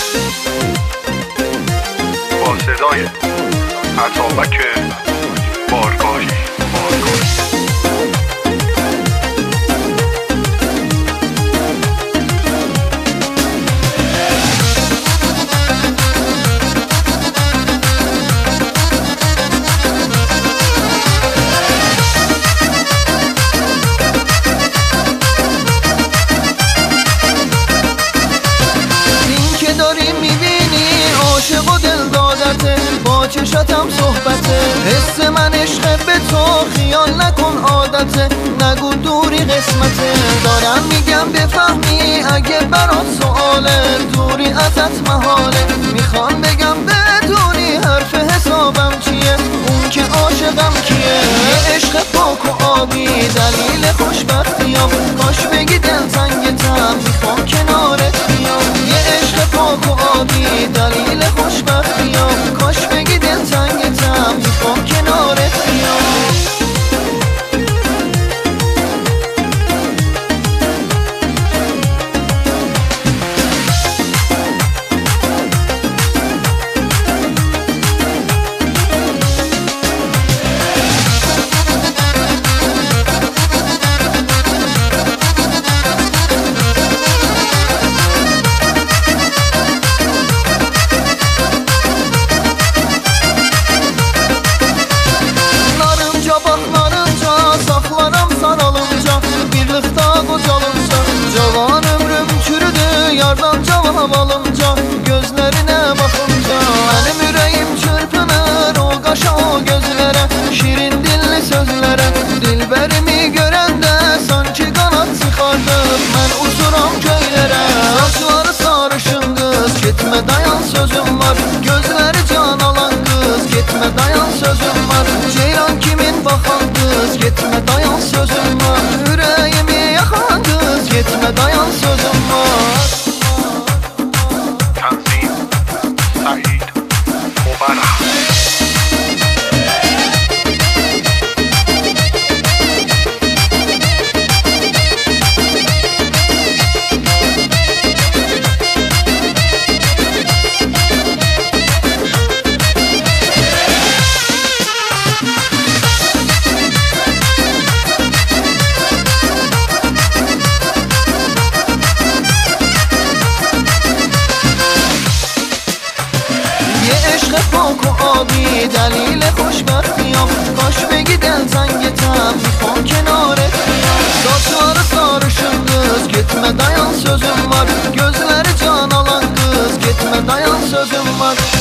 با صدای عطابک بارگاهی. با چشاتم صحبته، حس من عشق به تو، خیال نکن عادته، نگو دوری قسمته. دارم میگم بفهمی اگه برات سواله، دوری ازت محاله. میخوام بگم بدونی حرف حسابم چیه، اون که عاشقم کیه. یه عشق پاک و آبی دلیل خوشبختیام، کاش بگی دلتنگتم میخوام کنارت بیام. یه عشق پاک و آبی دلیل خوشبختیام، کاش بگی دلتنگتم میخوام کنارت بیام. Cavan ömrüm çürüdü yardan cevap alınca, gözlerine bakınca benim yüreğim çırpınır o kaşa o gözlere, şirin dilli sözlere. Dilberimi görende sanki kanat sıkardım, ben uçuram köylere. Saçları sarışın kız, gitme dayan sözüm var. Gözleri can alan kız, gitme dayan sözüm var. Ceylan kimin bakan kız, gitme dayan sözüm var. Yüreğimi yakan kız, gitme dayan sözüm var. تنظیم سعید مبارک. پاک و آبی دلیل خوشبختیام، کاش بگی دلتنگتم میخوام کنارت بیام. Saçları sarışın kız, gitme dayan sözüm var. Gözleri can alan kız, gitme dayan sözüm var.